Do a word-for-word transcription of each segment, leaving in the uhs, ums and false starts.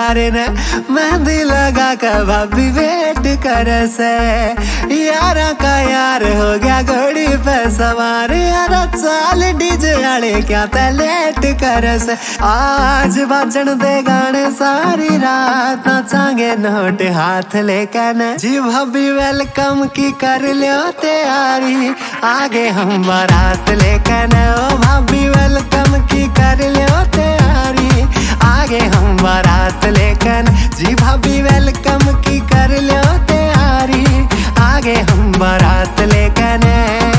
सारे ने मेहंदी लगा कर भाभी वेट करे से। यारा का यार हो गया घोड़ी पे सवार, यारा चाल डीजे आले क्या ते लेट करे से। आज बाजन दे गाने सारी रात नाचांगे नोट हाथ लेकर न। जी भाभी वेलकम की कर लियो तैयारी, आगे हम बारात लेकर न। ओ भाभी वेलकम की कर लियो तैयारी, आगे हम बारात लेकर न। जी भाभी वेलकम की कर लियो तैयारी, आगे हम बारात लेकर न।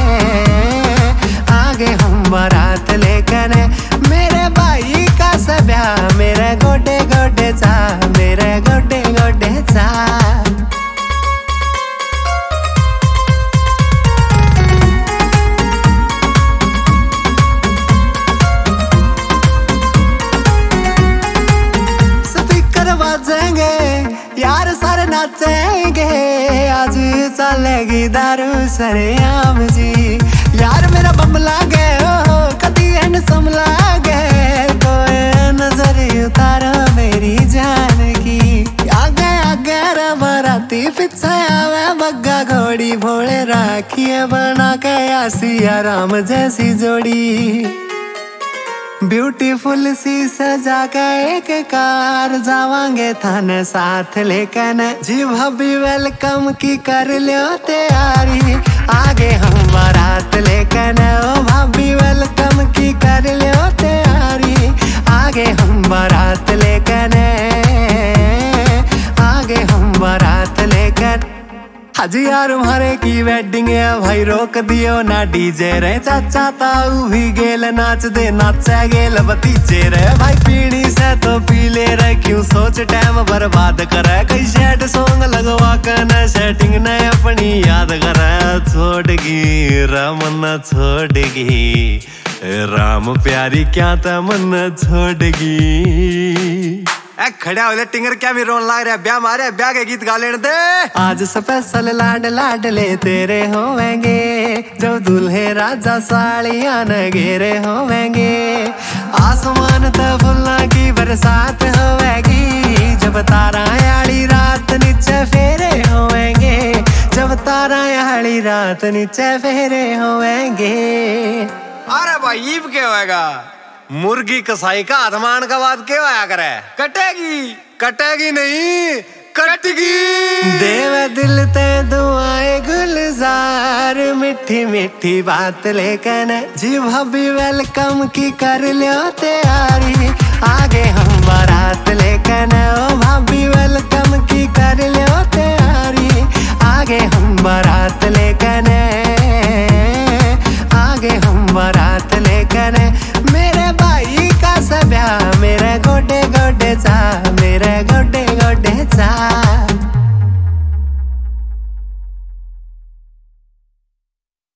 आगे हम बारात लेकर न। मेरे भाई का सब्या मेरे गोडे गोडे चा, मेरे गोडे गोडे चा। यार सारे नाचेंगे, आज चलेगी दारू सरेआम जी। यार मेरा बम लागे हो कदी हैंडसम लागे, कोई नजर उतारो मेरी जान की। आगे आगे रे बाराती पीछे आवे बग्गा घोड़ी, भोले राखिए बना के आसिया राम जैसी जोड़ी। ब्यूटीफुल सी सजा के एक कार जावांगे थाने साथ लेकर न। जी भाभी वेलकम की कर लियो तैयारी, आगे हम बारात लेकर न। ओ भाभी वेलकम की कर लियो तैयारी, आगे हम बारात लेकर न। आगे हम बारात लेकर। हाजी यार तुम्हारे की वेडिंग है भाई रोक दियो ना डीजे रे। चाचा ताऊ भी गेल नाच दे नाचा गेल भतीजे रे। भाई पीढ़ी से तो पी ले रे, क्यों सोच टाइम बर्बाद करे। कई सैड सॉन्ग लगवा कर न सेटिंग न अपनी याद करे। छोड़गी रामन छोड़गी राम प्यारी क्या तमन छोड़गी। ए खड़ा हो टिंगर क्या भी रोन लाग रहा है, ब्याह मारे ब्याह के गीत गा लेने दे। आज स्पेशल लाड लाडले तेरे होवेंगे, जब दूल्हे राजा साड़ियां न घेरे होवेंगे। आसमान तो फुल्ला की बरसात होवेगी, जब तारा याली रात नीचे फेरे होवेंगे। जब तारा याली रात नीचे फेरे होवेंगे। अरे भाई ईब क्या होएगा, मुर्गी कसाई का आधमान का बात क्यों आया करे। कटेगी कटेगी नहीं कटगी। देव दिल ते दुआएं गुलजार, मिठी मिठी बात लेकर न। जी भाभी वेलकम की कर लियो तैयारी, आगे हम बारात लेकर न। ओ भाभी वेलकम की कर लियो तैयारी, आगे हम बारात लेकर न। आगे हम बारात लेकर न। मेरे भाई का सब्या मेरे